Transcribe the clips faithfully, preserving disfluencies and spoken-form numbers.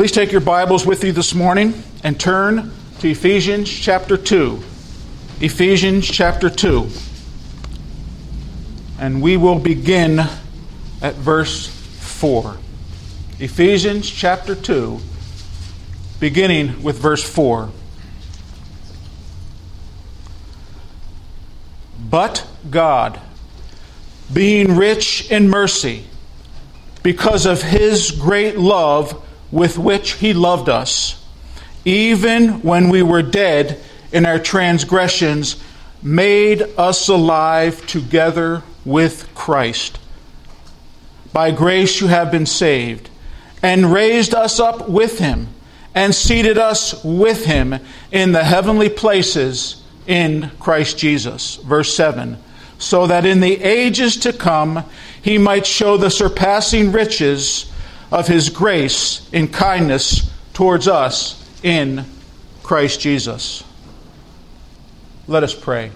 Please take your Bibles with you this morning and turn to Ephesians chapter two. Ephesians chapter two. And we will begin at verse four. Ephesians chapter two, beginning with verse four. But God, being rich in mercy, because of His great love with which He loved us, even when we were dead in our transgressions, made us alive together with Christ. By grace you have been saved, and raised us up with Him, and seated us with Him in the heavenly places in Christ Jesus. Verse seven. So that in the ages to come He might show the surpassing riches of His grace in kindness towards us in Christ Jesus. Let us pray.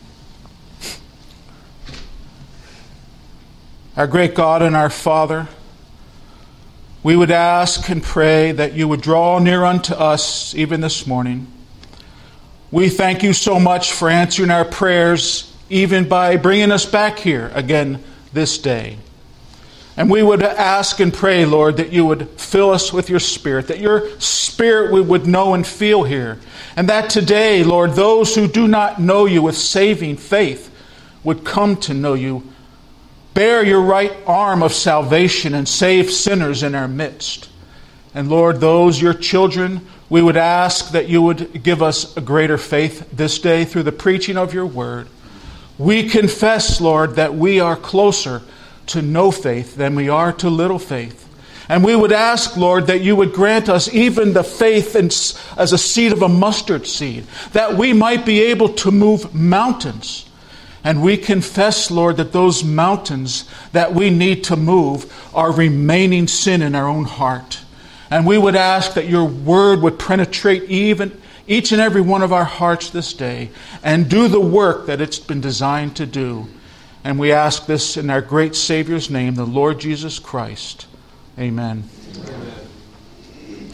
Our great God and our Father, we would ask and pray that you would draw near unto us even this morning. We thank you so much for answering our prayers, even by bringing us back here again this day. And we would ask and pray, Lord, that you would fill us with your Spirit, that your Spirit we would know and feel here. And that today, Lord, those who do not know you with saving faith would come to know you. Bear your right arm of salvation and save sinners in our midst. And Lord, those, your children, we would ask that you would give us a greater faith this day through the preaching of your word. We confess, Lord, that we are closer to no faith than we are to little faith. And we would ask, Lord, that you would grant us even the faith as a seed of a mustard seed, that we might be able to move mountains. And we confess, Lord, that those mountains that we need to move are remaining sin in our own heart. And we would ask that your word would penetrate even each and every one of our hearts this day and do the work that it's been designed to do. And we ask this in our great Savior's name, the Lord Jesus Christ. Amen. Amen.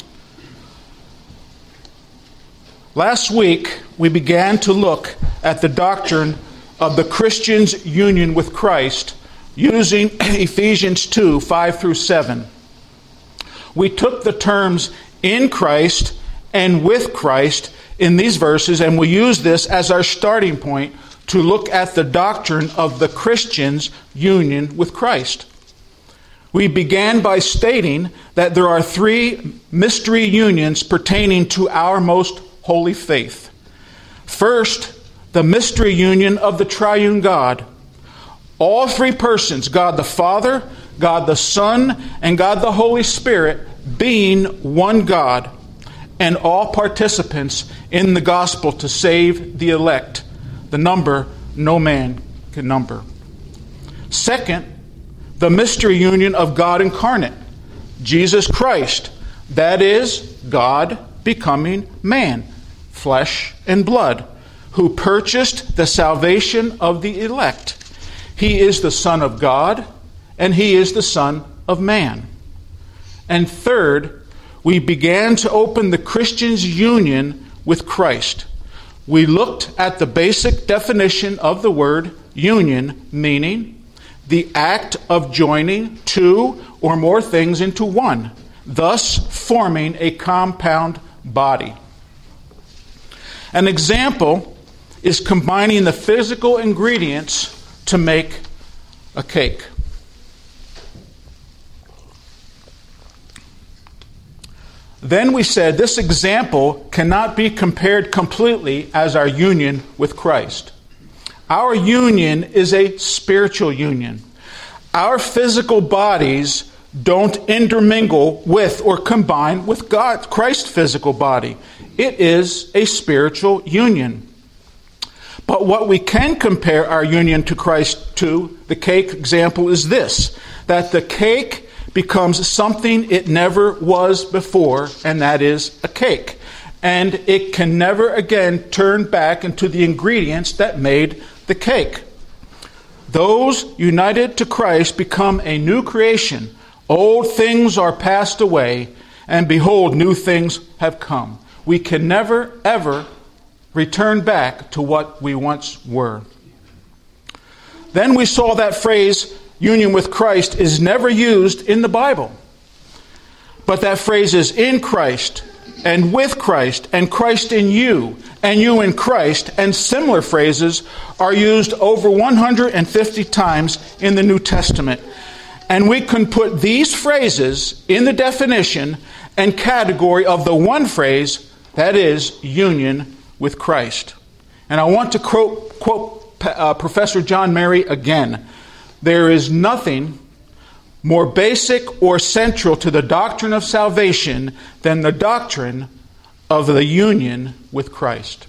Last week, we began to look at the doctrine of the Christian's union with Christ using Ephesians two, five through seven. We took the terms in Christ and with Christ in these verses, and we use this as our starting point to look at the doctrine of the Christian's union with Christ. We began by stating that there are three mystery unions pertaining to our most holy faith. First, the mystery union of the triune God. All three persons, God the Father, God the Son, and God the Holy Spirit, being one God, and all participants in the gospel to save the elect, the number no man can number. Second, the mystery union of God incarnate, Jesus Christ, that is, God becoming man, flesh and blood, who purchased the salvation of the elect. He is the Son of God, and He is the Son of man. And third, we began to open the Christian's union with Christ. We looked at the basic definition of the word union, meaning the act of joining two or more things into one, thus forming a compound body. An example is combining the physical ingredients to make a cake. Then we said this example cannot be compared completely as our union with Christ. Our union is a spiritual union. Our physical bodies don't intermingle with or combine with God, Christ's physical body. It is a spiritual union. But what we can compare our union to Christ to, the cake example, is this, that the cake becomes something it never was before, and that is a cake. And it can never again turn back into the ingredients that made the cake. Those united to Christ become a new creation. Old things are passed away, and behold, new things have come. We can never, ever return back to what we once were. Then we saw that phrase, union with Christ, is never used in the Bible. But that phrase is in Christ, and with Christ, and Christ in you, and you in Christ, and similar phrases are used over one hundred fifty times in the New Testament. And we can put these phrases in the definition and category of the one phrase, that is, union with Christ. And I want to quote, quote uh, Professor John Mary again. There is nothing more basic or central to the doctrine of salvation than the doctrine of the union with Christ.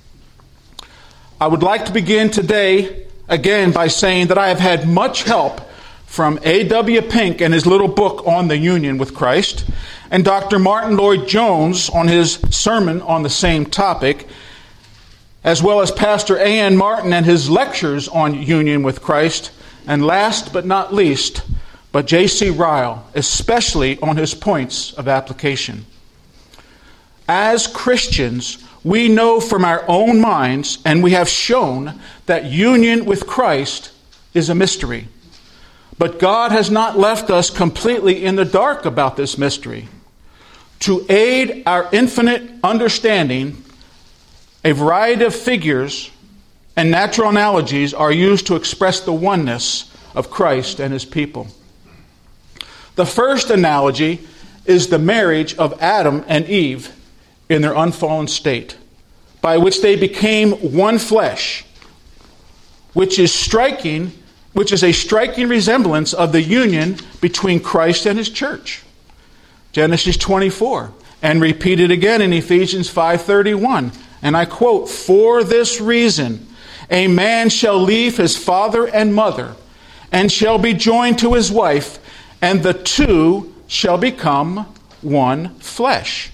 I would like to begin today again by saying that I have had much help from A W Pink and his little book on the union with Christ, and Doctor Martin Lloyd-Jones on his sermon on the same topic, as well as Pastor A N Martin and his lectures on union with Christ, and last but not least, but J C Ryle, especially on his points of application. As Christians, we know from our own minds, and we have shown, that union with Christ is a mystery. But God has not left us completely in the dark about this mystery. To aid our infinite understanding, a variety of figures and natural analogies are used to express the oneness of Christ and his people. The first analogy is the marriage of Adam and Eve in their unfallen state, by which they became one flesh, which is striking, which is a striking resemblance of the union between Christ and his church. Genesis twenty-four, and repeated again in Ephesians five thirty-one. And I quote, "For this reason, a man shall leave his father and mother, and shall be joined to his wife, and the two shall become one flesh."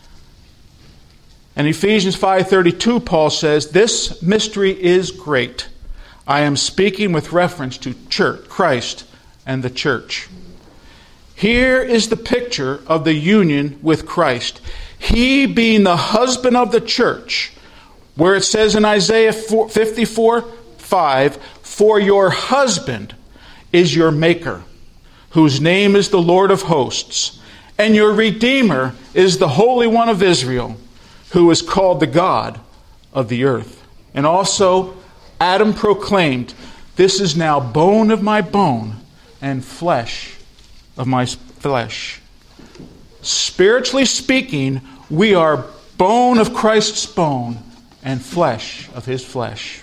In Ephesians five thirty-two, Paul says, "This mystery is great." I am speaking with reference to church, Christ and the church. Here is the picture of the union with Christ. He being the husband of the church, where it says in Isaiah fifty-four five, "For your husband is your maker, whose name is the Lord of hosts, and your Redeemer is the Holy One of Israel, who is called the God of the earth." And also, Adam proclaimed, "This is now bone of my bone and flesh of my flesh." Spiritually speaking, we are bone of Christ's bone and flesh of his flesh.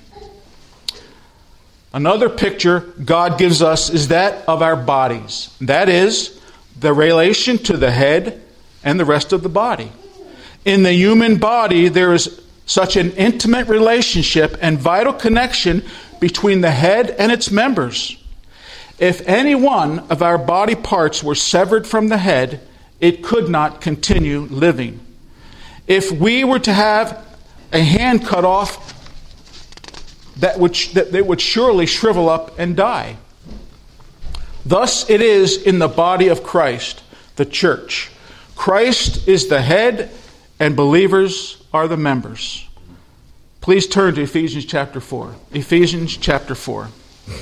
Another picture God gives us is that of our bodies. That is, the relation to the head and the rest of the body. In the human body, there is such an intimate relationship and vital connection between the head and its members. If any one of our body parts were severed from the head, it could not continue living. If we were to have a hand cut off, that would, that they would surely shrivel up and die. Thus it is in the body of Christ, the church. Christ is the head, and believers are the members. Please turn to Ephesians chapter four. Ephesians chapter four.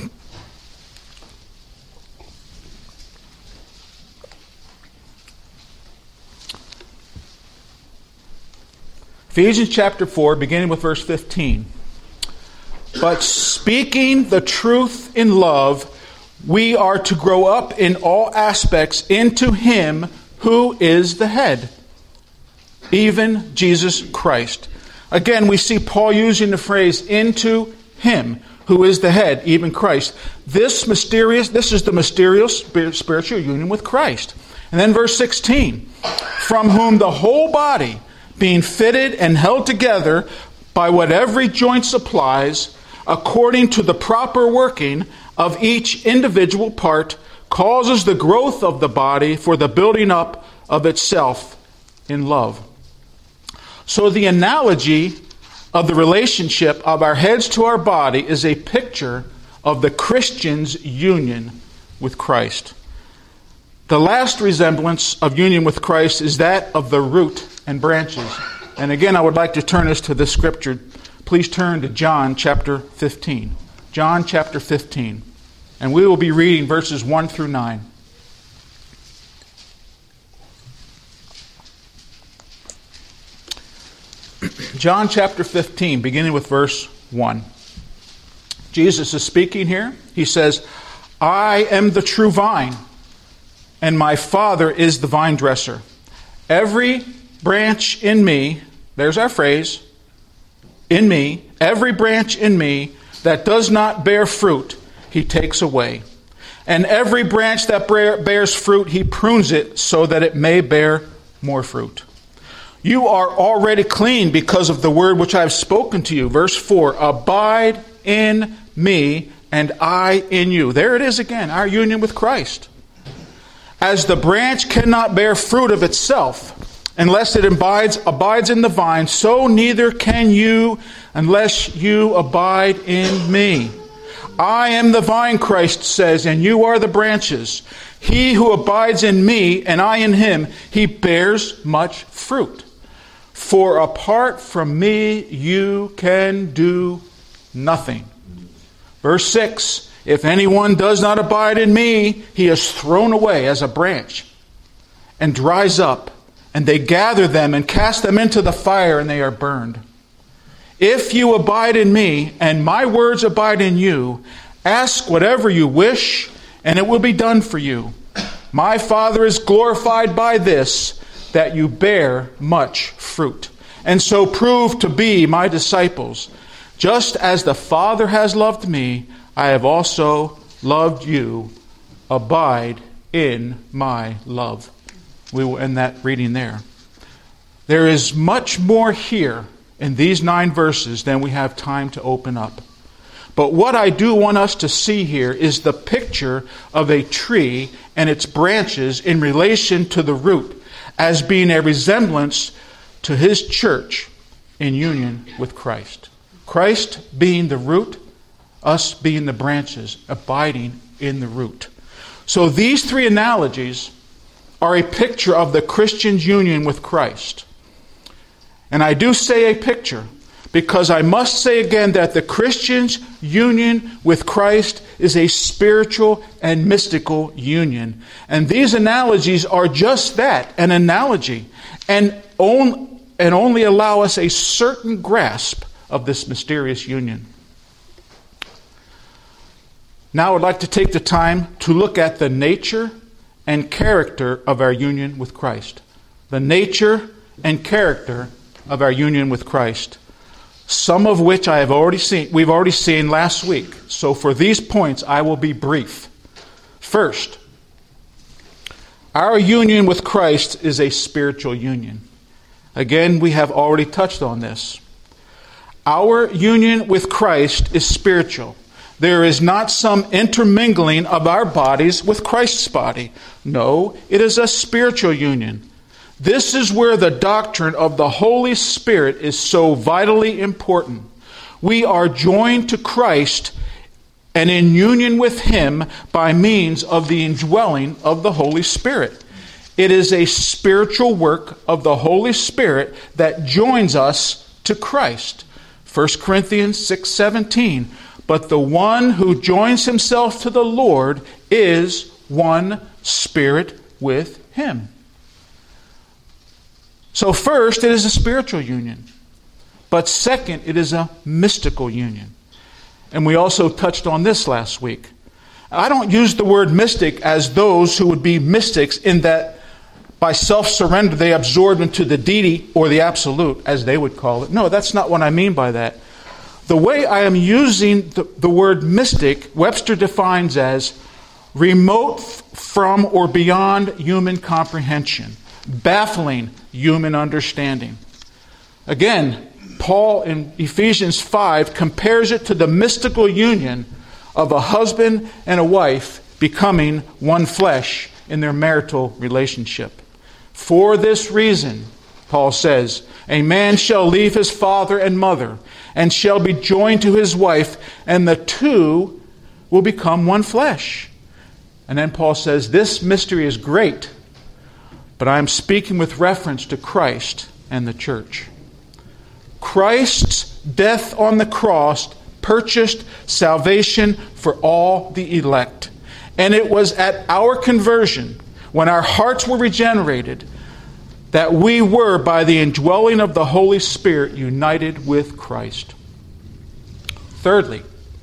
Ephesians chapter four, beginning with verse fifteen. "But speaking the truth in love, we are to grow up in all aspects into him who is the head, even Jesus Christ." Again, we see Paul using the phrase "into him who is the head, even Christ." This mysterious, this is the mysterious spiritual union with Christ. And then verse sixteen, "From whom the whole body, being fitted and held together by what every joint supplies, according to the proper working of each individual part, causes the growth of the body for the building up of itself in love." So the analogy of the relationship of our heads to our body is a picture of the Christian's union with Christ. The last resemblance of union with Christ is that of the root and branches. And again, I would like to turn us to this scripture. Please turn to John chapter fifteen. John chapter fifteen. And we will be reading verses one through nine. John chapter fifteen, beginning with verse one. Jesus is speaking here. He says, I am the true vine, and my Father is the vine dresser. Every branch in me, there's our phrase, in me, every branch in me that does not bear fruit, he takes away. And every branch that bears fruit, he prunes it so that it may bear more fruit. You are already clean because of the word which I have spoken to you. Verse four, abide in me and I in you. There it is again, our union with Christ. As the branch cannot bear fruit of itself unless it abides, abides in the vine, so neither can you unless you abide in me. I am the vine, Christ says, and you are the branches. He who abides in me and I in him, he bears much fruit. For apart from me, you can do nothing. Verse six, if anyone does not abide in me, he is thrown away as a branch and dries up, and they gather them and cast them into the fire, and they are burned. If you abide in me, and my words abide in you, ask whatever you wish, and it will be done for you. My Father is glorified by this, that you bear much fruit, and so prove to be my disciples. Just as the Father has loved me, I have also loved you. Abide in my love. We will end that reading there. There is much more here in these nine verses than we have time to open up. But what I do want us to see here is the picture of a tree and its branches in relation to the root, as being a resemblance to his church in union with Christ. Christ being the root, us being the branches, abiding in the root. So these three analogies are a picture of the Christian's union with Christ. And I do say a picture because I must say again that the Christian's union with Christ is a spiritual and mystical union. And these analogies are just that, an analogy, and, on, and only allow us a certain grasp of this mysterious union. Now I'd like to take the time to look at the nature and character of our union with Christ. The nature and character of our union with Christ. Some of which I have already seen, we've already seen last week. So for these points, I will be brief. First, our union with Christ is a spiritual union. Again, we have already touched on this. Our union with Christ is spiritual. There is not some intermingling of our bodies with Christ's body. No, it is a spiritual union. This is where the doctrine of the Holy Spirit is so vitally important. We are joined to Christ and in union with him by means of the indwelling of the Holy Spirit. It is a spiritual work of the Holy Spirit that joins us to Christ. First Corinthians six seventeen. But the one who joins himself to the Lord is one spirit with him. So first, it is a spiritual union. But second, it is a mystical union. And we also touched on this last week. I don't use the word mystic as those who would be mystics in that by self-surrender they absorb into the deity or the absolute, as they would call it. No, that's not what I mean by that. The way I am using the, the word mystic, Webster defines as remote from or beyond human comprehension, baffling human understanding. Again, Paul in Ephesians five compares it to the mystical union of a husband and a wife becoming one flesh in their marital relationship. For this reason, Paul says, a man shall leave his father and mother and shall be joined to his wife, and the two will become one flesh. And then Paul says, this mystery is great, but I am speaking with reference to Christ and the church. Christ's death on the cross purchased salvation for all the elect. And it was at our conversion, when our hearts were regenerated, that we were, by the indwelling of the Holy Spirit, united with Christ. Thirdly,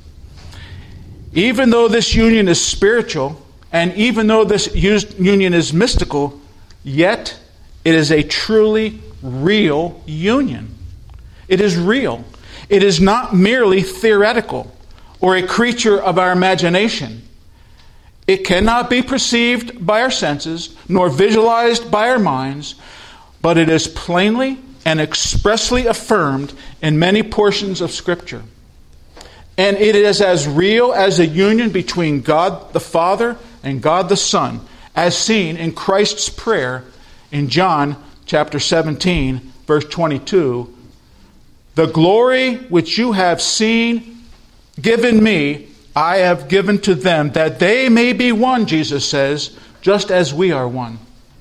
even though this union is spiritual, and even though this union is mystical, yet it is a truly real union. It is real. It is not merely theoretical or a creature of our imagination. It cannot be perceived by our senses, nor visualized by our minds, but it is plainly and expressly affirmed in many portions of Scripture. And it is as real as a union between God the Father and God the Son, as seen in Christ's prayer in John chapter seventeen, verse twenty-two. The glory which you have seen given me, I have given to them, that they may be one, Jesus says, just as we are one.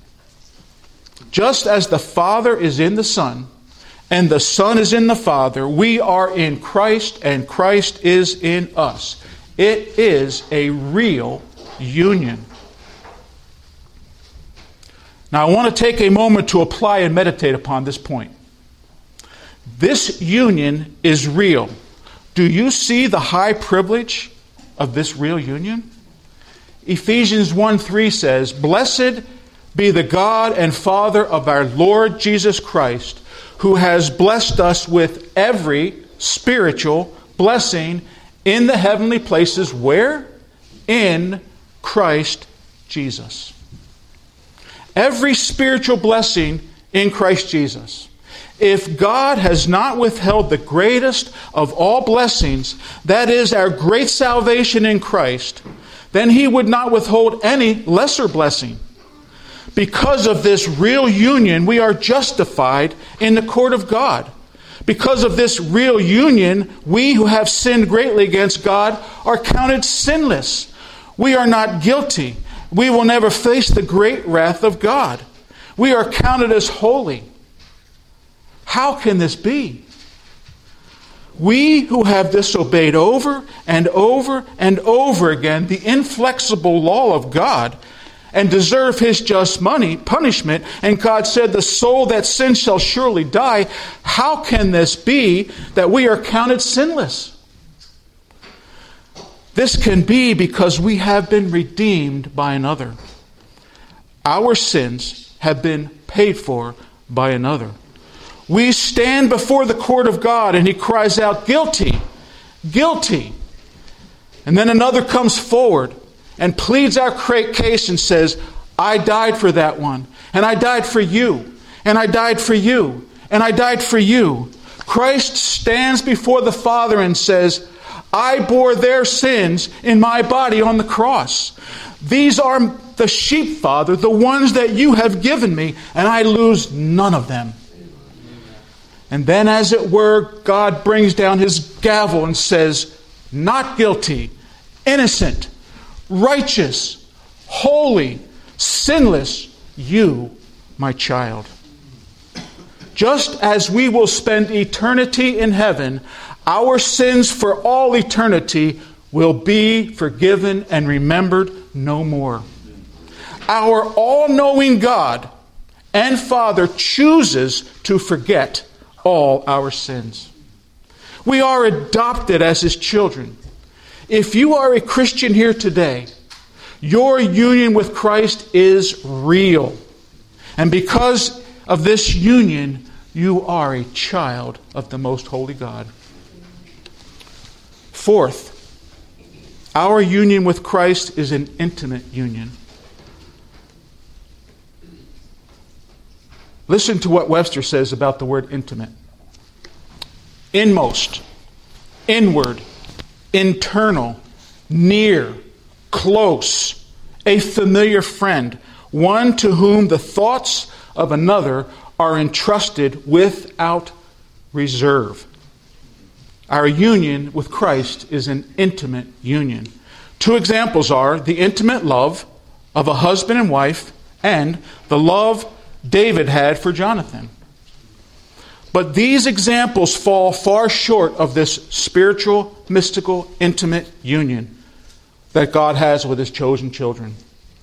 Just as the Father is in the Son, and the Son is in the Father, we are in Christ, and Christ is in us. It is a real union. Now, I want to take a moment to apply and meditate upon this point. This union is real. Do you see the high privilege of this real union? Ephesians one three says, "Blessed be the God and Father of our Lord Jesus Christ, who has blessed us with every spiritual blessing in the heavenly places." Where? In Christ Jesus. Every spiritual blessing in Christ Jesus. If God has not withheld the greatest of all blessings, that is our great salvation in Christ, then He would not withhold any lesser blessing. Because of this real union, we are justified in the court of God. Because of this real union, we who have sinned greatly against God are counted sinless. We are not guilty. We will never face the great wrath of God. We are counted as holy. How can this be? We who have disobeyed over and over and over again the inflexible law of God and deserve His just money, punishment, and God said, "The soul that sins shall surely die." How can this be that we are counted sinless? This can be because we have been redeemed by another. Our sins have been paid for by another. We stand before the court of God and He cries out, "Guilty, guilty." And then another comes forward and pleads our case and says, "I died for that one, and I died for you, and I died for you, and I died for you." Christ stands before the Father and says, "I bore their sins in my body on the cross. These are the sheep, Father, the ones that you have given me, and I lose none of them." And then, as it were, God brings down His gavel and says, "Not guilty, innocent, righteous, holy, sinless, you, my child." Just as we will spend eternity in heaven, our sins for all eternity will be forgiven and remembered no more. Our all-knowing God and Father chooses to forget all our sins. We are adopted as His children. If you are a Christian here today, your union with Christ is real. And because of this union, you are a child of the most holy God. Fourth, our union with Christ is an intimate union. Listen to what Webster says about the word intimate. Inmost, inward, internal, near, close, a familiar friend, one to whom the thoughts of another are entrusted without reserve. Our union with Christ is an intimate union. Two examples are the intimate love of a husband and wife and the love David had for Jonathan. But these examples fall far short of this spiritual, mystical, intimate union that God has with his chosen children.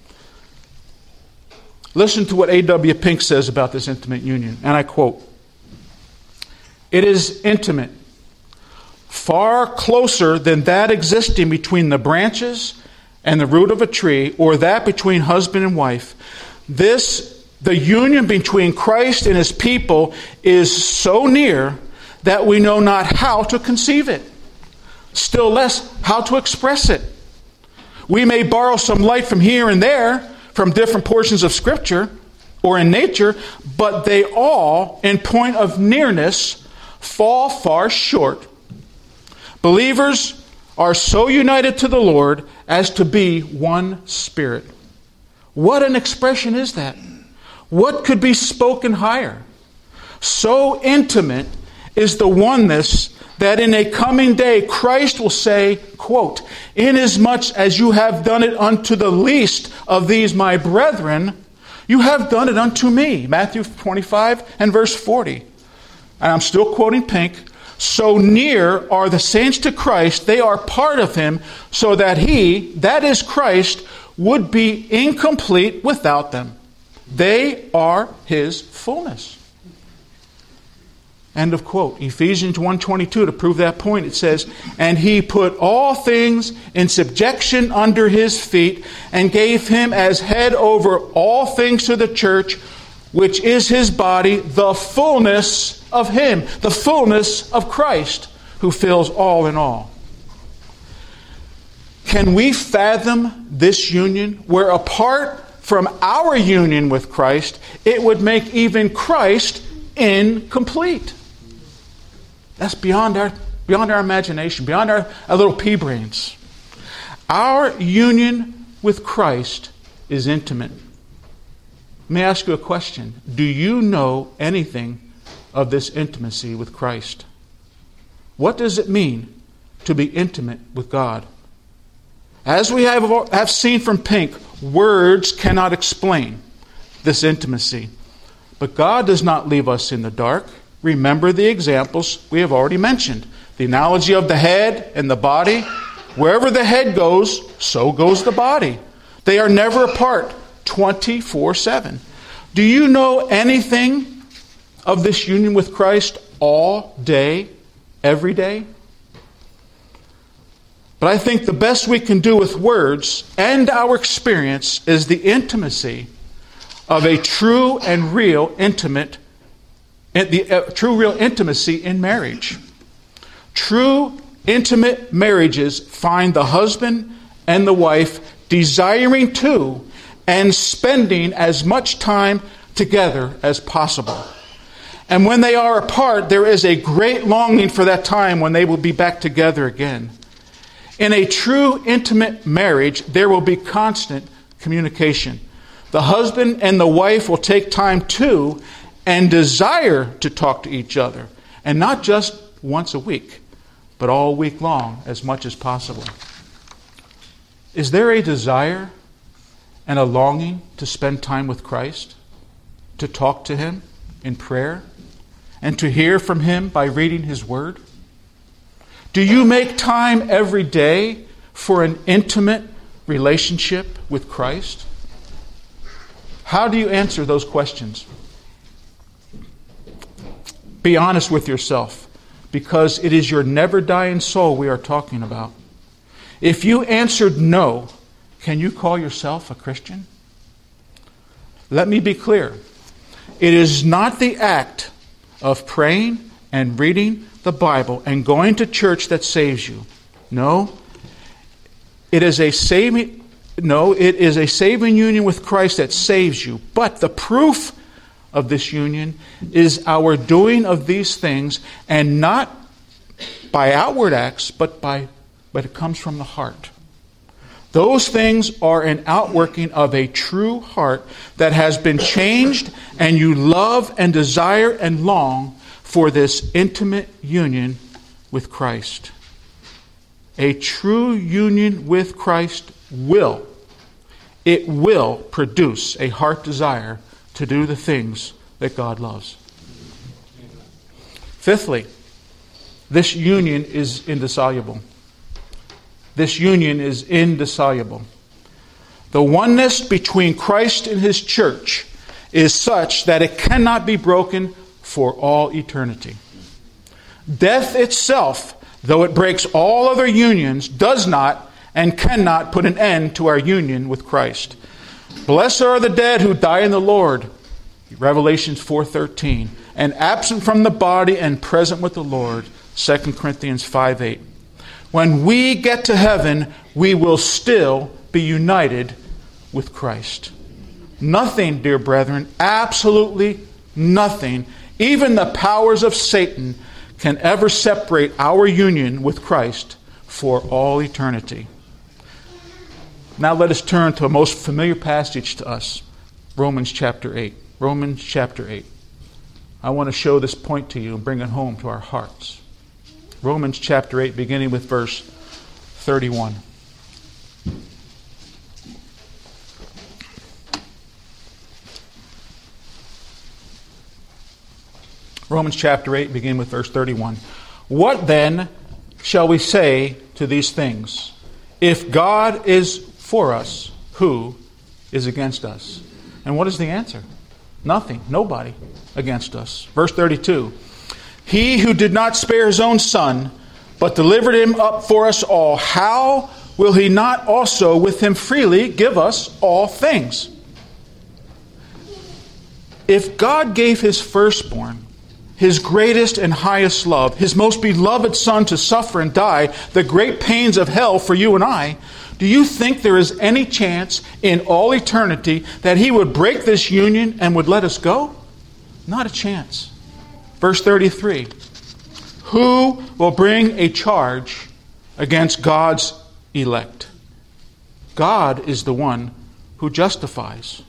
Listen to what A W Pink says about this intimate union, and I quote, "It is intimate, far closer than that existing between the branches and the root of a tree, or that between husband and wife. This, the union between Christ and his people, is so near that we know not how to conceive it, still less how to express it. We may borrow some light from here and there, from different portions of Scripture or in nature, but they all, in point of nearness, fall far short. Believers are so united to the Lord as to be one spirit." What an expression is that? What could be spoken higher? So intimate is the oneness that in a coming day Christ will say, quote, "Inasmuch as you have done it unto the least of these my brethren, you have done it unto me." Matthew twenty-five and verse forty. And I'm still quoting Pink. "So near are the saints to Christ, they are part of him, so that he, that is Christ, would be incomplete without them. They are his fullness." End of quote. Ephesians one twenty-two, to prove that point, it says, "And he put all things in subjection under his feet, and gave him as head over all things to the church, which is his body, the fullness of him," the fullness of Christ, who fills all in all. Can we fathom this union, where apart from our union with Christ, it would make even Christ incomplete? That's beyond our beyond our imagination, beyond our, our little pea brains. Our union with Christ is intimate. Let me ask you a question. Do you know anything of this intimacy with Christ? What does it mean to be intimate with God? As we have, have seen from Pink, words cannot explain this intimacy. But God does not leave us in the dark. Remember the examples we have already mentioned. The analogy of the head and the body. Wherever the head goes, so goes the body. They are never apart, twenty-four seven. Do you know anything of this union with Christ all day, every day? But I think the best we can do with words and our experience is the intimacy of a true and real intimate, the uh, true real intimacy in marriage. True intimate marriages find the husband and the wife desiring to and spending as much time together as possible. And when they are apart, there is a great longing for that time when they will be back together again. In a true intimate marriage, there will be constant communication. The husband and the wife will take time to and desire to talk to each other. And not just once a week, but all week long, as much as possible. Is there a desire and a longing to spend time with Christ? To talk to him in prayer? And to hear from him by reading his word? Do you make time every day for an intimate relationship with Christ? How do you answer those questions? Be honest with yourself, because it is your never-dying soul we are talking about. If you answered no, can you call yourself a Christian? Let me be clear. It is not the act of praying and reading the Bible and going to church that saves you. No. It is a saving no, it is a saving union with Christ that saves you. But the proof of this union is our doing of these things, and not by outward acts, but by but it comes from the heart. Those things are an outworking of a true heart that has been changed, and you love and desire and long for this intimate union with Christ. A true union with Christ will, it will produce a heart desire to do the things that God loves. Fifthly, this union is indissoluble. This union is indissoluble. The oneness between Christ and His church is such that it cannot be broken for all eternity. Death itself, though it breaks all other unions, does not and cannot put an end to our union with Christ. Blessed are the dead who die in the Lord, Revelation four thirteen, and absent from the body and present with the Lord, Second Corinthians five eight. When we get to heaven, we will still be united with Christ. Nothing, dear brethren, absolutely nothing, even the powers of Satan, can ever separate our union with Christ for all eternity. Now let us turn to a most familiar passage to us, Romans chapter eight. Romans chapter eight. I want to show this point to you and bring it home to our hearts. Romans chapter eight, beginning with verse thirty-one. Romans chapter eight, beginning with verse thirty-one. What then shall we say to these things? If God is for us, who is against us? And what is the answer? Nothing. Nobody against us. Verse thirty-two. He who did not spare His own Son, but delivered Him up for us all, how will He not also with Him freely give us all things? If God gave His firstborn, His greatest and highest love, His most beloved Son, to suffer and die the great pains of hell for you and I, do you think there is any chance in all eternity that He would break this union and would let us go? Not a chance. Verse thirty-three. Who will bring a charge against God's elect? God is the one who justifies.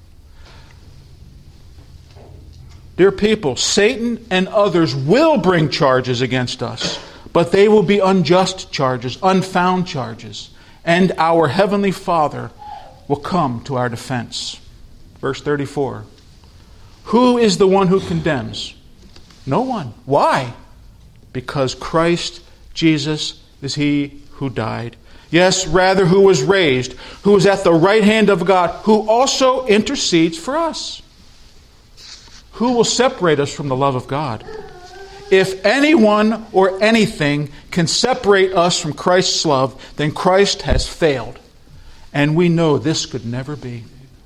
Dear people, Satan and others will bring charges against us, but they will be unjust charges, unfound charges, and our Heavenly Father will come to our defense. Verse thirty-four. Who is the one who condemns? No one. Why? Because Christ Jesus is He who died. Yes, rather, who was raised, who is at the right hand of God, who also intercedes for us. Who will separate us from the love of God? If anyone or anything can separate us from Christ's love, then Christ has failed. And we know this could never be.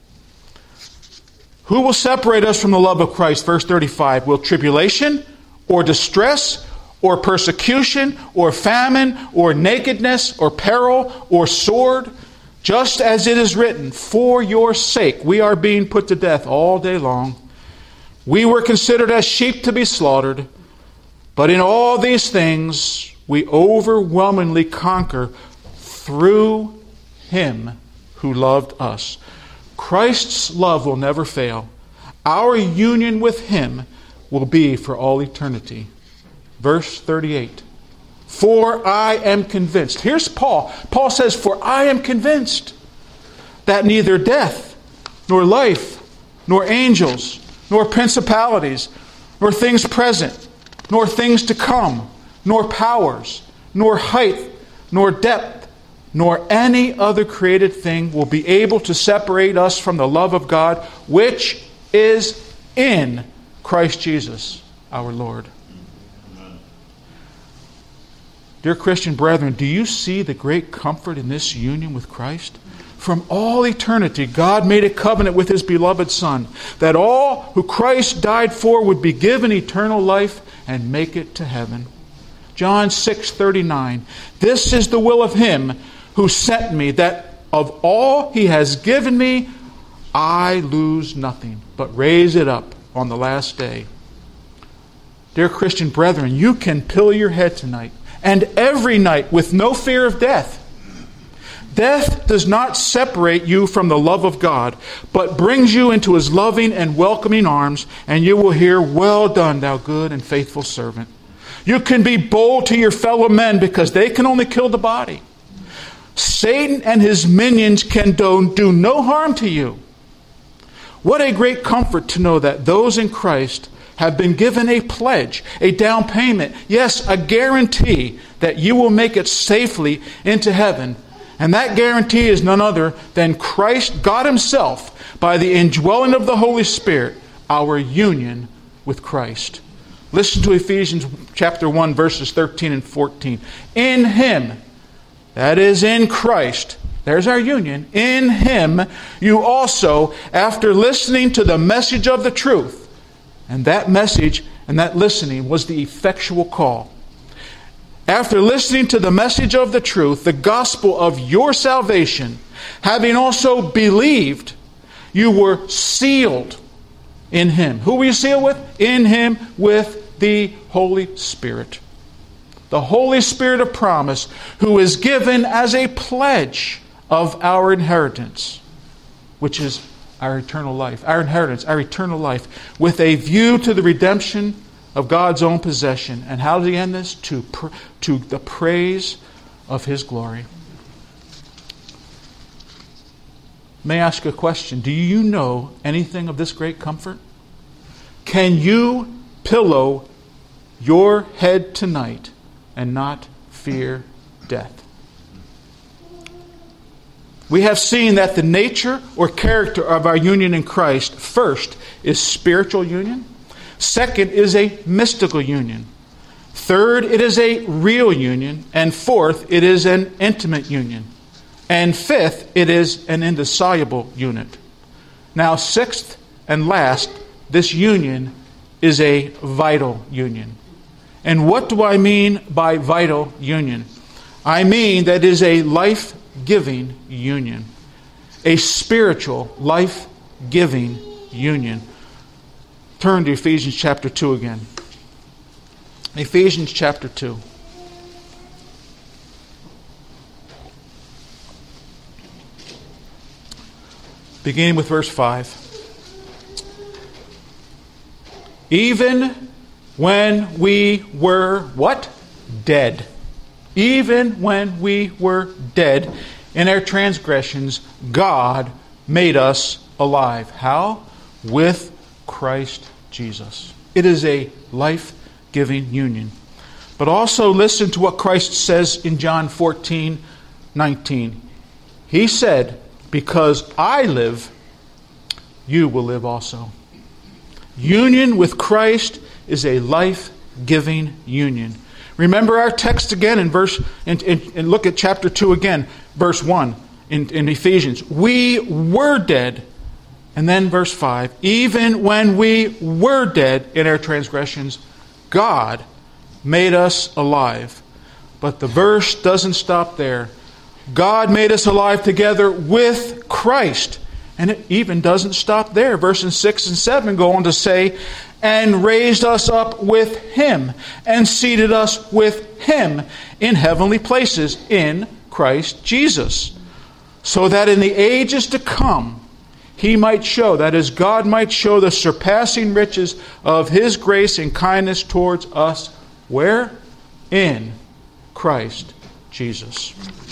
Who will separate us from the love of Christ? Verse thirty-five. Will tribulation or distress or persecution or famine or nakedness or peril or sword? Just as it is written, for your sake we are being put to death all day long. We were considered as sheep to be slaughtered. But in all these things we overwhelmingly conquer through Him who loved us. Christ's love will never fail. Our union with Him will be for all eternity. Verse thirty-eight. For I am convinced. Here's Paul. Paul says, for I am convinced that neither death, nor life, nor angels, nor principalities, nor things present, nor things to come, nor powers, nor height, nor depth, nor any other created thing will be able to separate us from the love of God, which is in Christ Jesus our Lord. Amen. Dear Christian brethren, do you see the great comfort in this union with Christ? From all eternity, God made a covenant with His beloved Son, that all who Christ died for would be given eternal life and make it to heaven. John six thirty-nine. This is the will of Him who sent me, that of all He has given me, I lose nothing, but raise it up on the last day. Dear Christian brethren, you can pill your head tonight and every night with no fear of death. Death does not separate you from the love of God, but brings you into His loving and welcoming arms, and you will hear, well done, thou good and faithful servant. You can be bold to your fellow men because they can only kill the body. Satan and his minions can do, do no harm to you. What a great comfort to know that those in Christ have been given a pledge, a down payment, yes, a guarantee that you will make it safely into heaven. And that guarantee is none other than Christ, God himself, by the indwelling of the Holy Spirit, our union with Christ. Listen to Ephesians chapter one, verses thirteen and fourteen. In him, that is in Christ, there's our union. In him, you also, after listening to the message of the truth, and that message and that listening was the effectual call. After listening to the message of the truth, the gospel of your salvation, having also believed, you were sealed in him. Who were you sealed with? In him with the Holy Spirit. The Holy Spirit of promise, who is given as a pledge of our inheritance, which is our eternal life. Our inheritance, our eternal life, with a view to the redemption of God's own possession. And how does he end this? To, pr- to the praise of his glory. May I ask a question? Do you know anything of this great comfort? Can you pillow your head tonight and not fear death? We have seen that the nature or character of our union in Christ, first, is spiritual union. Second, is a mystical union. Third, it is a real union. And fourth, it is an intimate union. And fifth, it is an indissoluble unit. Now, sixth and last, this union is a vital union. And what do I mean by vital union? I mean that it is a life-giving union. A spiritual, life-giving union. Turn to Ephesians chapter two again. Ephesians chapter two. Beginning with verse five. Even when we were what? Dead. Even when we were dead in our transgressions, God made us alive. How? With Christ Jesus. It is a life-giving union. But also listen to what Christ says in John fourteen nineteen. He said, because I live, you will live also. Union with Christ is a life-giving union. Remember our text again in verse, and, and, and look at chapter two again, verse one in, in Ephesians. We were dead. And then verse five, even when we were dead in our transgressions, God made us alive. But the verse doesn't stop there. God made us alive together with Christ. And it even doesn't stop there. Verses six and seven go on to say, and raised us up with him, and seated us with him in heavenly places in Christ Jesus, so that in the ages to come he might show, that is, God might show the surpassing riches of his grace and kindness towards us. Where? In Christ Jesus.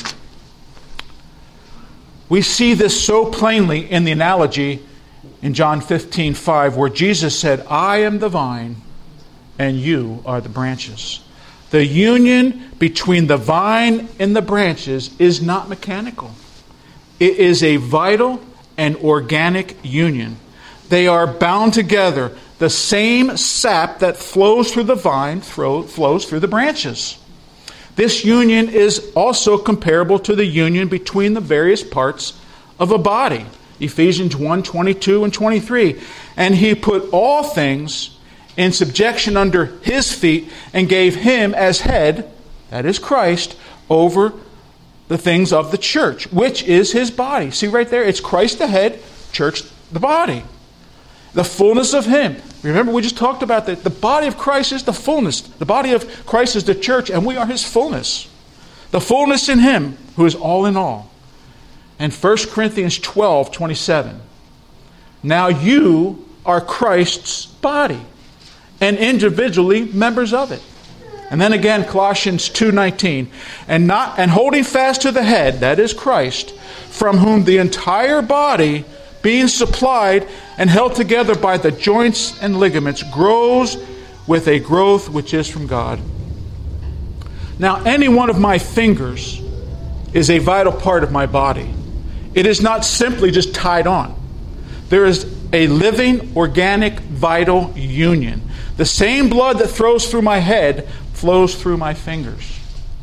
We see this so plainly in the analogy in John fifteen five, where Jesus said, I am the vine and you are the branches. The union between the vine and the branches is not mechanical. It is a vital and organic union. They are bound together. The same sap that flows through the vine flows through the branches. This union is also comparable to the union between the various parts of a body. Ephesians one twenty-two and twenty-three. And he put all things in subjection under his feet and gave him as head, that is Christ, over the things of the church, which is his body. See right there? It's Christ the head, church the body. The fullness of him. Remember, we just talked about that. The body of Christ is the fullness. The body of Christ is the church, and we are his fullness. The fullness in him, who is all in all. And First Corinthians twelve twenty-seven. Now you are Christ's body, and individually members of it. And then again, Colossians two nineteen, and not and holding fast to the head, that is Christ, from whom the entire body, being supplied and held together by the joints and ligaments, grows with a growth which is from God. Now, any one of my fingers is a vital part of my body. It is not simply just tied on. There is a living, organic, vital union. The same blood that flows through my head flows through my fingers.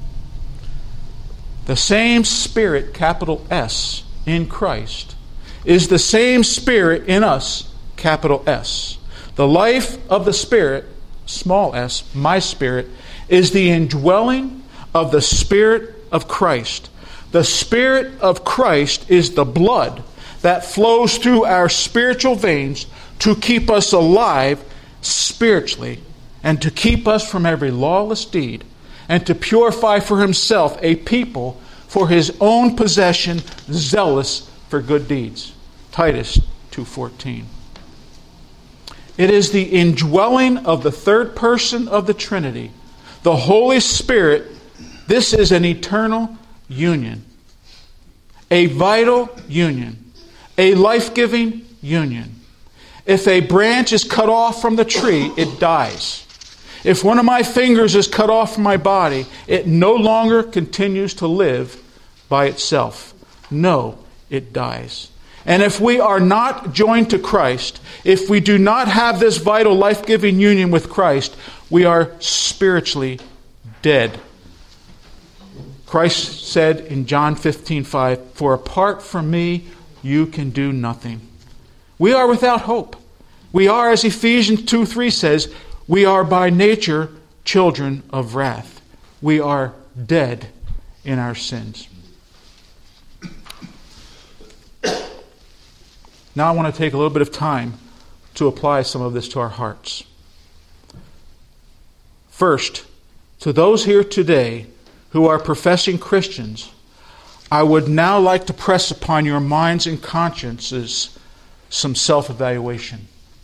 The same Spirit, capital S, in Christ, is the same Spirit in us, capital S. The life of the Spirit, small s, my spirit, is the indwelling of the Spirit of Christ. The Spirit of Christ is the blood that flows through our spiritual veins to keep us alive spiritually and to keep us from every lawless deed and to purify for himself a people for his own possession, zealous for good deeds. Titus two fourteen. It is the indwelling of the third person of the Trinity, the Holy Spirit. This is an eternal union, a vital union, a life-giving union. If a branch is cut off from the tree, it dies. If one of my fingers is cut off from my body, it no longer continues to live by itself. No, it dies. And if we are not joined to Christ, if we do not have this vital life-giving union with Christ, we are spiritually dead. Christ said in John fifteen five, "For apart from me, you can do nothing." We are without hope. We are, as Ephesians two three says, we are by nature children of wrath. We are dead in our sins. Now I want to take a little bit of time to apply some of this to our hearts. First, to those here today who are professing Christians, I would now like to press upon your minds and consciences some self-evaluation.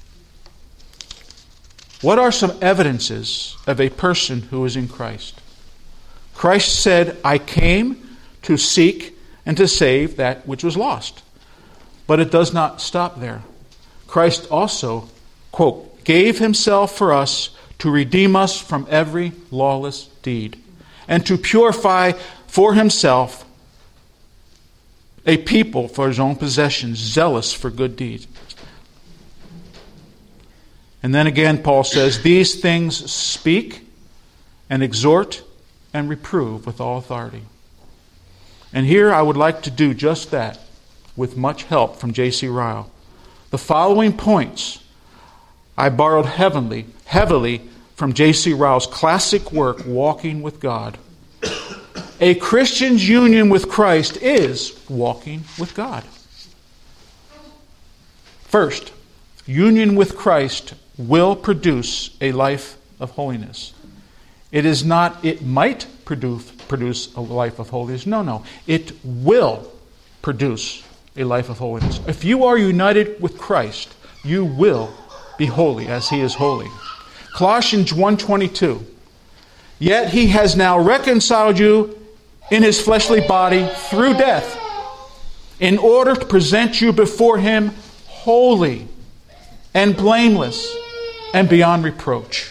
What are some evidences of a person who is in Christ? Christ said, "I came to seek and to save that which was lost." But it does not stop there. Christ also, quote, "gave himself for us to redeem us from every lawless deed, and to purify for himself a people for his own possession, zealous for good deeds." And then again, Paul says, "These things speak and exhort and reprove with all authority." And here I would like to do just that with much help from J C Ryle. The following points I borrowed heavily, heavily from J C Ryle's classic work, Walking with God. A Christian's union with Christ is walking with God. First, union with Christ will produce a life of holiness. It is not, it might produce, produce a life of holiness. No, no. It will produce a life of holiness. If you are united with Christ, you will be holy as he is holy. Colossians one twenty-two. "Yet he has now reconciled you in his fleshly body through death, in order to present you before him holy and blameless and beyond reproach."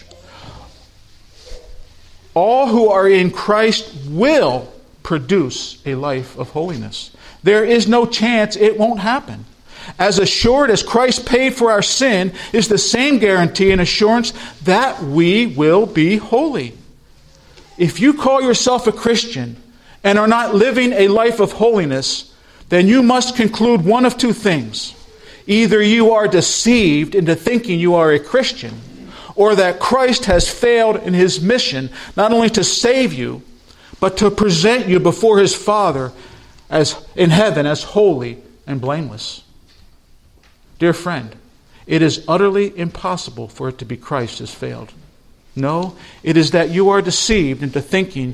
All who are in Christ will produce a life of holiness. There is no chance it won't happen. As assured as Christ paid for our sin is the same guarantee and assurance that we will be holy. If you call yourself a Christian and are not living a life of holiness, then you must conclude one of two things. Either you are deceived into thinking you are a Christian, or that Christ has failed in his mission not only to save you, but to present you before his Father as in heaven as holy and blameless. Dear friend, it is utterly impossible for it to be Christ has failed. No, it is that you are deceived into thinking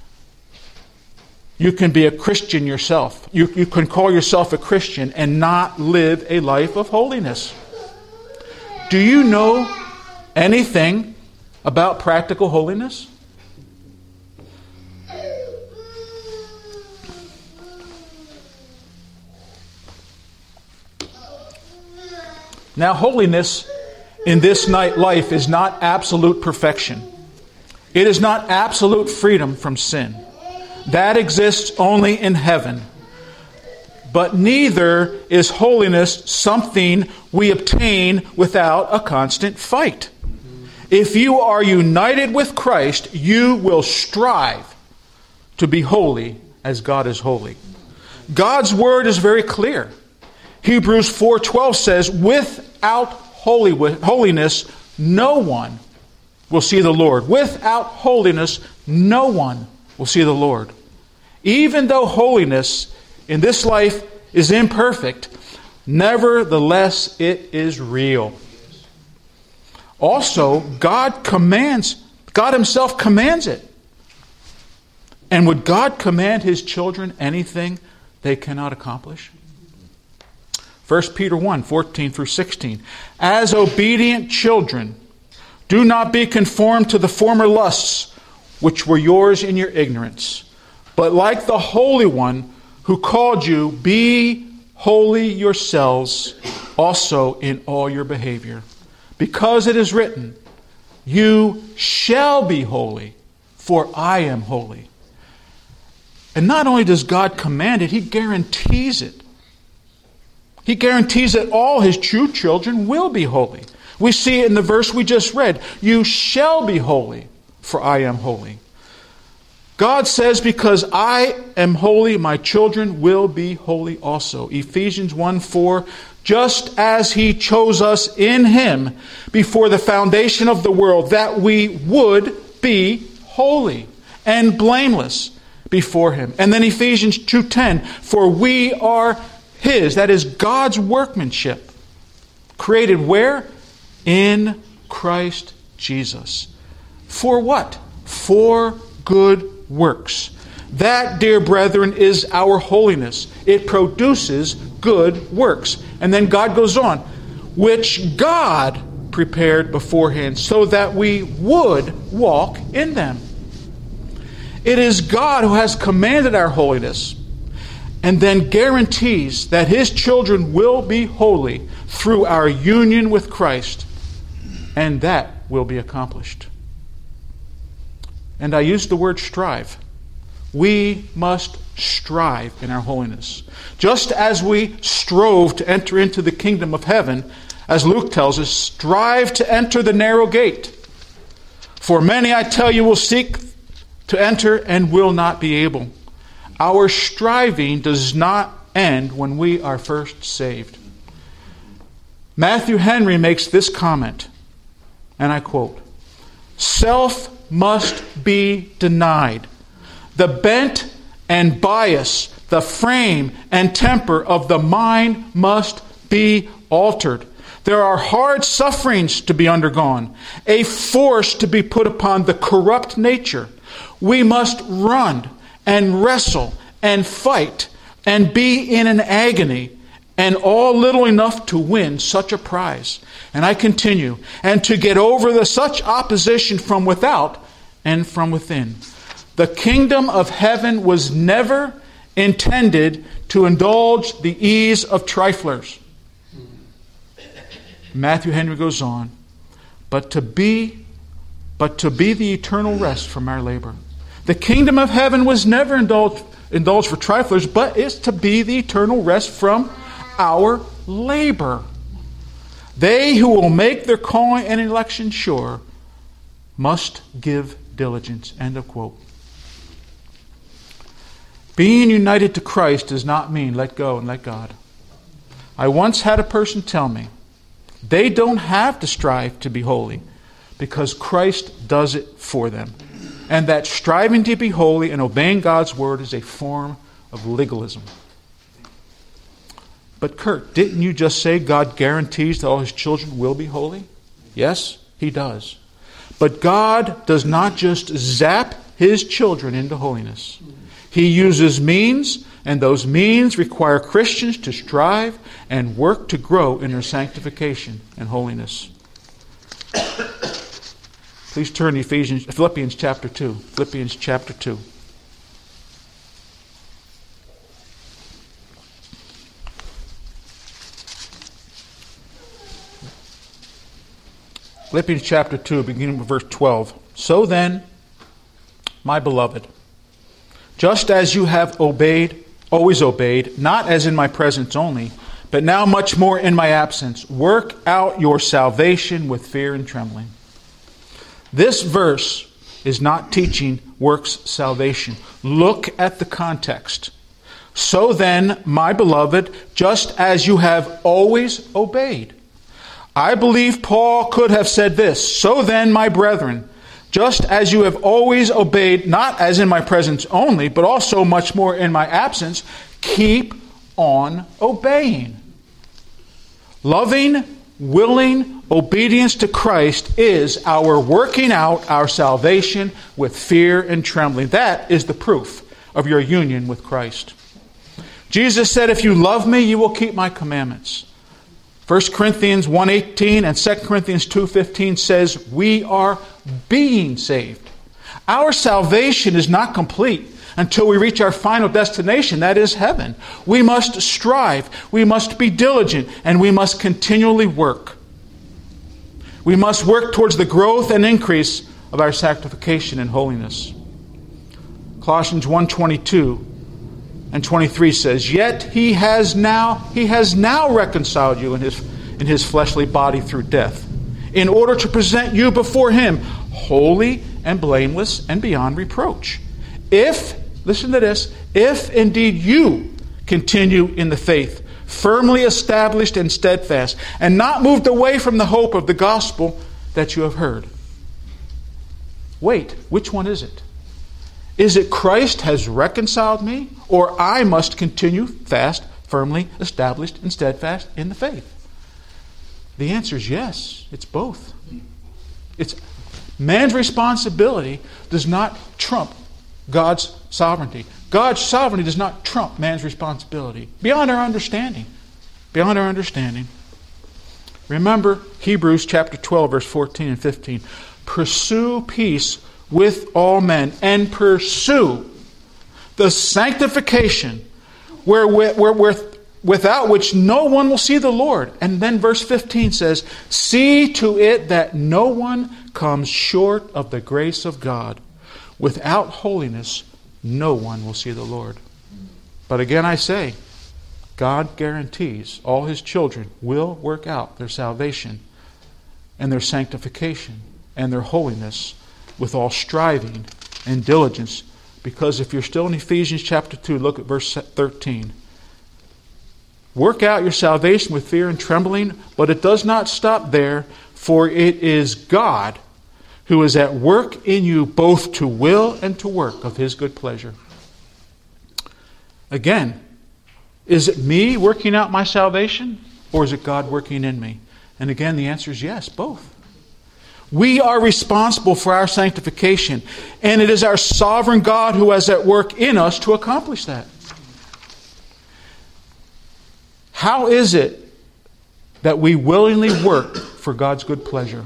you can be a Christian yourself. You, you can call yourself a Christian and not live a life of holiness. Do you know anything about practical holiness? Now, holiness in this night life is not absolute perfection. It is not absolute freedom from sin. That exists only in heaven. But neither is holiness something we obtain without a constant fight. If you are united with Christ, you will strive to be holy as God is holy. God's word is very clear. Hebrews four twelve says, without holy, holiness, no one will see the Lord. Without holiness, no one will see the Lord. Even though holiness in this life is imperfect, nevertheless it is real. Also, God commands, God himself commands it. And would God command his children anything they cannot accomplish? First Peter one fourteen through sixteen. As obedient children, do not be conformed to the former lusts which were yours in your ignorance. But like the Holy One who called you, be holy yourselves also in all your behavior. Because it is written, you shall be holy, for I am holy. And not only does God command it, he guarantees it. He guarantees that all his true children will be holy. We see it in the verse we just read. You shall be holy, for I am holy. God says, because I am holy, my children will be holy also. Ephesians one four, just as he chose us in him before the foundation of the world, that we would be holy and blameless before him. And then Ephesians two ten, for we are his, that is God's workmanship, created where? In Christ Jesus. For what? For good works. That, dear brethren, is our holiness. It produces good works. And then God goes on, which God prepared beforehand so that we would walk in them. It is God who has commanded our holiness and then guarantees that his children will be holy through our union with Christ, and that will be accomplished. And I use the word strive. We must strive in our holiness. Just as we strove to enter into the kingdom of heaven, as Luke tells us, strive to enter the narrow gate. For many, I tell you, will seek to enter and will not be able. Our striving does not end when we are first saved. Matthew Henry makes this comment, and I quote, self must be denied. The bent and bias, the frame and temper of the mind must be altered. There are hard sufferings to be undergone, a force to be put upon the corrupt nature. We must run and wrestle and fight and be in an agony, and all little enough to win such a prize. And I continue, and to get over the such opposition from without and from within. The kingdom of heaven was never intended to indulge the ease of triflers. Matthew Henry goes on, but to be, but to be the eternal rest from our labor. The kingdom of heaven was never indulged, indulged for triflers, but is to be the eternal rest from our labor. They who will make their calling and election sure must give diligence. End of quote. Being united to Christ does not mean let go and let God. I once had a person tell me they don't have to strive to be holy because Christ does it for them. And that striving to be holy and obeying God's word is a form of legalism. But Kurt, didn't you just say God guarantees that all his children will be holy? Yes, he does. But God does not just zap his children into holiness. He uses means, and those means require Christians to strive and work to grow in their sanctification and holiness. Please turn to Ephesians, Philippians chapter two. Philippians chapter two. Philippians chapter two, beginning with verse twelve. So then, my beloved, just as you have obeyed, always obeyed, not as in my presence only, but now much more in my absence, work out your salvation with fear and trembling. This verse is not teaching works salvation. Look at the context. So then, my beloved, just as you have always obeyed. I believe Paul could have said this, so then, my brethren, just as you have always obeyed, not as in my presence only, but also much more in my absence, keep on obeying. Loving, willing obedience to Christ is our working out our salvation with fear and trembling. That is the proof of your union with Christ. Jesus said, if you love me, you will keep my commandments. First Corinthians one eighteen and Second Corinthians two fifteen says we are being saved. Our salvation is not complete until we reach our final destination, that is heaven. We must strive, we must be diligent, and we must continually work. We must work towards the growth and increase of our sanctification and holiness. Colossians one twenty-two and twenty-three says, Yet he has now he has now reconciled you in his in his fleshly body through death, in order to present you before him holy and blameless and beyond reproach. If, listen to this, if indeed you continue in the faith, firmly established and steadfast, and not moved away from the hope of the gospel that you have heard. Wait, which one is it? Is it Christ has reconciled me, or I must continue fast, firmly established and steadfast in the faith? The answer is yes. It's both. It's man's responsibility does not trump God's sovereignty. God's sovereignty does not trump man's responsibility. Beyond our understanding. Beyond our understanding. Remember Hebrews chapter twelve, verse fourteen and fifteen. Pursue peace with all men, and pursue the sanctification where, where, where, without which no one will see the Lord. And then verse fifteen says, see to it that no one comes short of the grace of God. Without holiness, no one will see the Lord. But again I say, God guarantees all his children will work out their salvation and their sanctification and their holiness with all striving and diligence. Because if you're still in Ephesians chapter two, look at verse thirteen. Work out your salvation with fear and trembling, but it does not stop there, for it is God who is at work in you both to will and to work of his good pleasure. Again, is it me working out my salvation, or is it God working in me? And again, the answer is yes, both. We are responsible for our sanctification, and it is our sovereign God who is at work in us to accomplish that. How is it that we willingly work for God's good pleasure?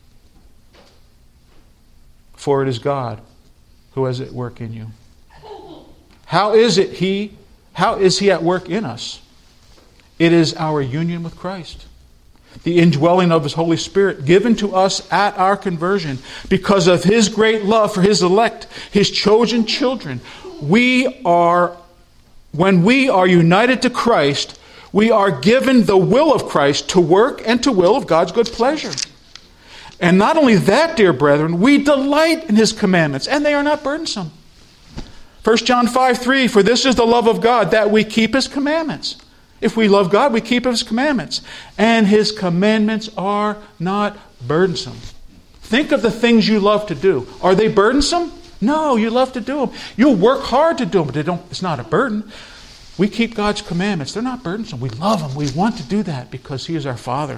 For it is God who is at work in you. How is it he, how is he at work in us? It is our union with Christ. The indwelling of his Holy Spirit given to us at our conversion because of his great love for his elect, his chosen children. We are, when we are united to Christ, we are given the will of Christ to work and to will of God's good pleasure. And not only that, dear brethren, we delight in his commandments, and they are not burdensome. First John five three, for this is the love of God, that we keep his commandments. If we love God, we keep his commandments. And his commandments are not burdensome. Think of the things you love to do. Are they burdensome? No, you love to do them. You'll work hard to do them, but they don't, it's not a burden. We keep God's commandments. They're not burdensome. We love them. We want to do that because he is our Father.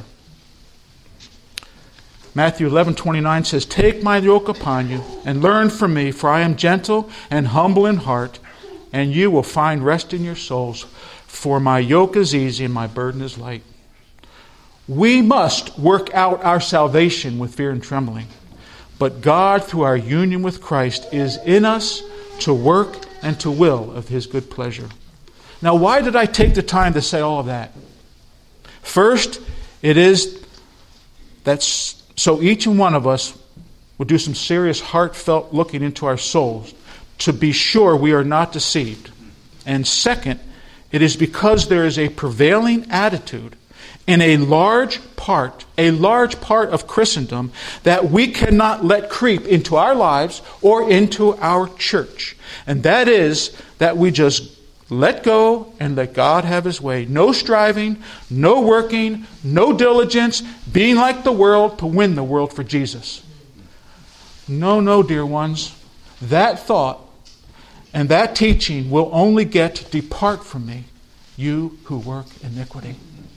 Matthew eleven twenty-nine says, take my yoke upon you and learn from me, for I am gentle and humble in heart, and you will find rest in your souls. For my yoke is easy and my burden is light. We must work out our salvation with fear and trembling. But God, through our union with Christ, is in us to work and to will of his good pleasure. Now, why did I take the time to say all of that? First, it is that So each and one of us will do some serious heartfelt looking into our souls to be sure we are not deceived. And second, it is because there is a prevailing attitude in a large part, a large part of Christendom that we cannot let creep into our lives or into our church. And that is that we just let go and let God have His way. No striving, no working, no diligence, being like the world to win the world for Jesus. No, no, dear ones. That thought and that teaching will only get, depart from me, you who work iniquity.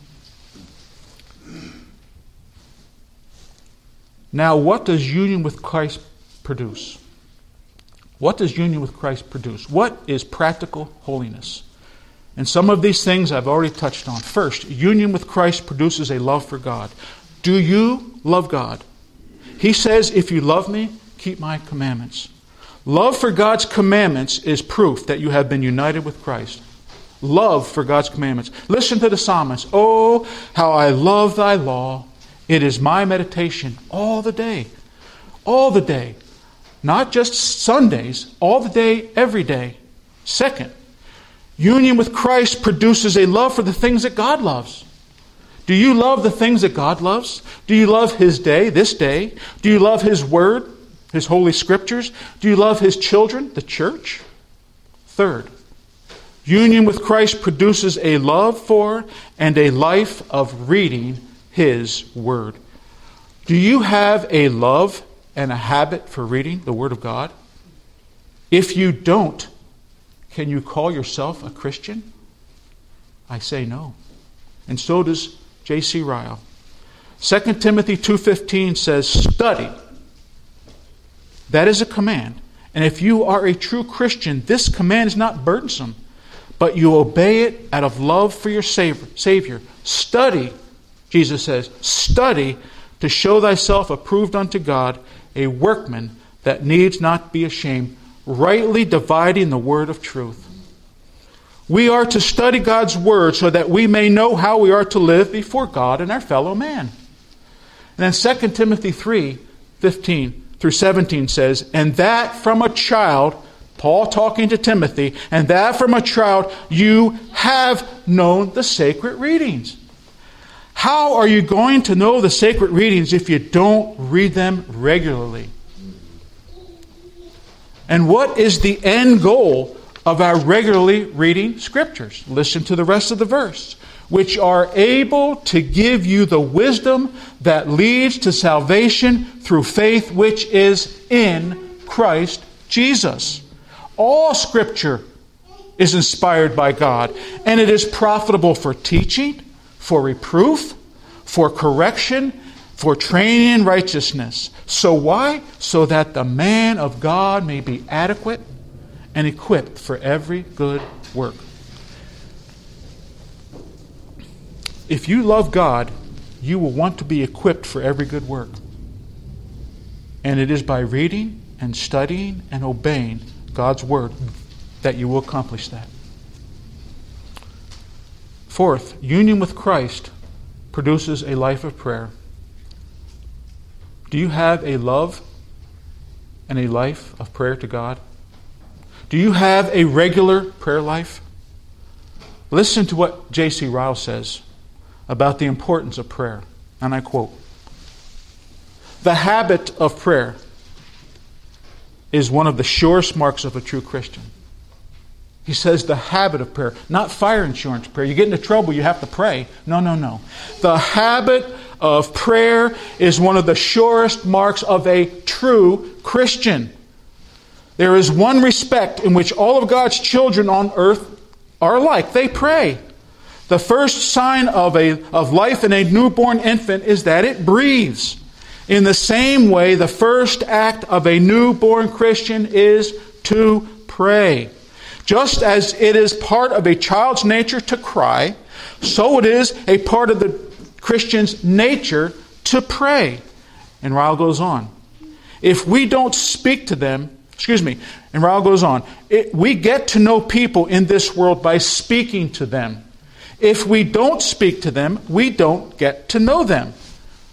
Now, what does union with Christ produce? What does union with Christ produce? What is practical holiness? And some of these things I've already touched on. First, union with Christ produces a love for God. Do you love God? He says, if you love me, keep my commandments. Love for God's commandments is proof that you have been united with Christ. Love for God's commandments. Listen to the psalmist. Oh, how I love thy law. It is my meditation all the day. All the day. Not just Sundays. All the day, every day. Second, union with Christ produces a love for the things that God loves. Do you love the things that God loves? Do you love His day, this day? Do you love His Word, His Holy Scriptures? Do you love His children, the church? Third, union with Christ produces a love for and a life of reading His Word. Do you have a love and a habit for reading the Word of God? If you don't, can you call yourself a Christian? I say no. And so does J C Ryle. Second Timothy two fifteen says, study. That is a command. And if you are a true Christian, this command is not burdensome, but you obey it out of love for your Savior. Study, Jesus says, study to show thyself approved unto God, a workman that needs not be ashamed, rightly dividing the word of truth. We are to study God's Word so that we may know how we are to live before God and our fellow man. And then Second Timothy three fifteen through seventeen says, and that from a child, Paul talking to Timothy, and that from a child you have known the sacred readings. How are you going to know the sacred readings if you don't read them regularly? And what is the end goal of our regularly reading Scriptures? Listen to the rest of the verse. Which are able to give you the wisdom that leads to salvation through faith which is in Christ Jesus. All Scripture is inspired by God, and it is profitable for teaching, for reproof, for correction, for training in righteousness. So why? So that the man of God may be adequate and equipped for every good work. If you love God, you will want to be equipped for every good work. And it is by reading and studying and obeying God's Word that you will accomplish that. Fourth, union with Christ produces a life of prayer. Do you have a love and a life of prayer to God? Do you have a regular prayer life? Listen to what J C Ryle says about the importance of prayer. And I quote, the habit of prayer is one of the surest marks of a true Christian. He says the habit of prayer, not fire insurance prayer. You get into trouble, you have to pray. No, no, no. The habit of prayer is one of the surest marks of a true Christian. There is one respect in which all of God's children on earth are alike. They pray. The first sign of a of life in a newborn infant is that it breathes. In the same way, the first act of a newborn Christian is to pray. Just as it is part of a child's nature to cry, so it is a part of the Christian's nature to pray. And Ryle goes on. If we don't speak to them, excuse me, and Ryle goes on, it, we get to know people in this world by speaking to them. If we don't speak to them, we don't get to know them.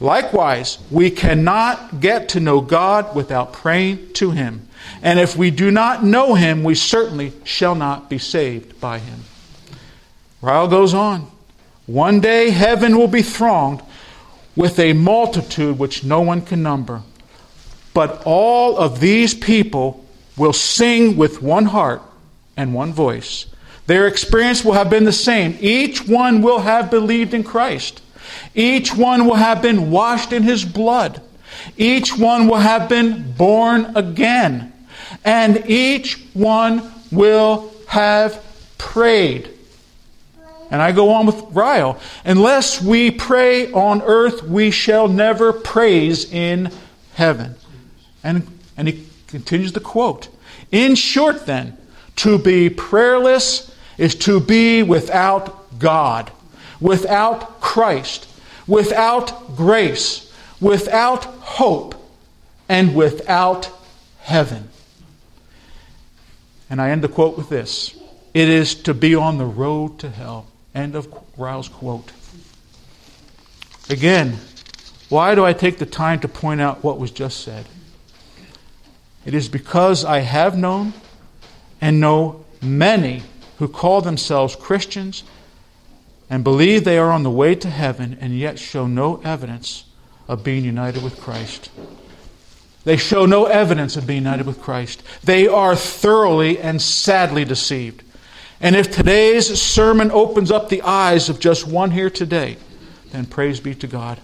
Likewise, we cannot get to know God without praying to Him. And if we do not know Him, we certainly shall not be saved by Him. Ryle goes on. One day heaven will be thronged with a multitude which no one can number. But all of these people will sing with one heart and one voice. Their experience will have been the same. Each one will have believed in Christ. Each one will have been washed in His blood. Each one will have been born again. And each one will have prayed. And I go on with Ryle. Unless we pray on earth, we shall never praise in heaven. And, and he continues the quote. In short then, to be prayerless is to be without God, without Christ, without grace, without hope, and without heaven. And I end the quote with this. It is to be on the road to hell. End of Ryle's quote. Again, why do I take the time to point out what was just said? It is because I have known and know many who call themselves Christians and believe they are on the way to heaven and yet show no evidence of being united with Christ. They show no evidence of being united with Christ. They are thoroughly and sadly deceived. And if today's sermon opens up the eyes of just one here today, then praise be to God.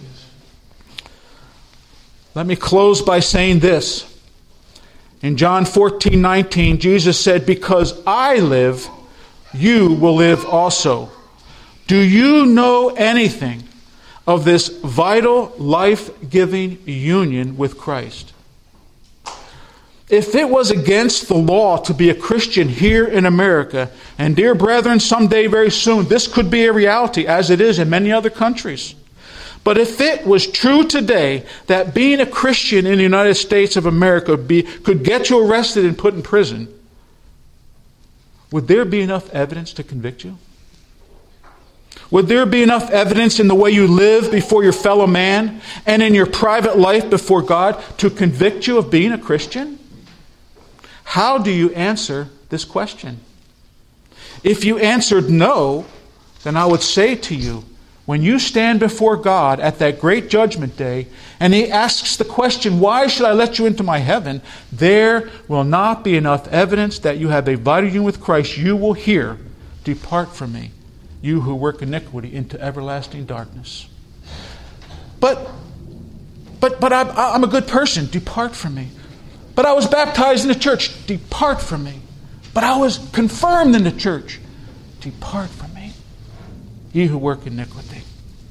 Let me close by saying this. In John fourteen nineteen, Jesus said, because I live, you will live also. Do you know anything of this vital, life-giving union with Christ? If it was against the law to be a Christian here in America, and dear brethren, someday very soon, this could be a reality as it is in many other countries. But if it was true today that being a Christian in the United States of America be, could get you arrested and put in prison, would there be enough evidence to convict you? Would there be enough evidence in the way you live before your fellow man and in your private life before God to convict you of being a Christian? How do you answer this question? If you answered no, then I would say to you, when you stand before God at that great judgment day, and He asks the question, why should I let you into my heaven? There will not be enough evidence that you have a vital union with Christ. You will hear, depart from me, you who work iniquity, into everlasting darkness. But, but, but I'm, I'm a good person. Depart from me. But I was baptized in the church. Depart from me. But I was confirmed in the church. Depart from me, ye who work iniquity.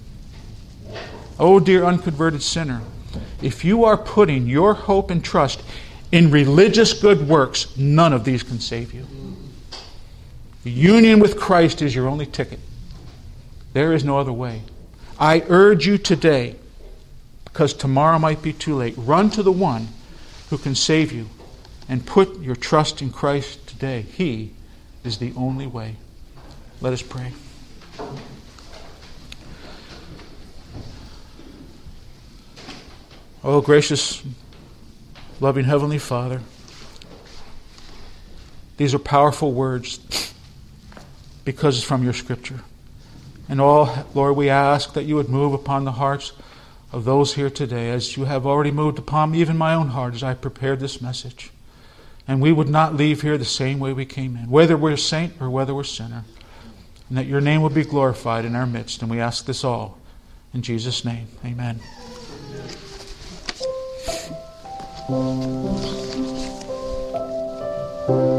Oh, dear unconverted sinner, if you are putting your hope and trust in religious good works, none of these can save you. The union with Christ is your only ticket. There is no other way. I urge you today, because tomorrow might be too late, run to the one who can save you and put your trust in Christ today. He is the only way. Let us pray. Oh, gracious, loving Heavenly Father, these are powerful words because it's from your Scripture. And all, Lord, we ask that you would move upon the hearts of those here today, as you have already moved upon even my own heart as I prepared this message. And we would not leave here the same way we came in, whether we're a saint or whether we're a sinner. And that your name will be glorified in our midst. And we ask this all in Jesus' name. Amen. Amen.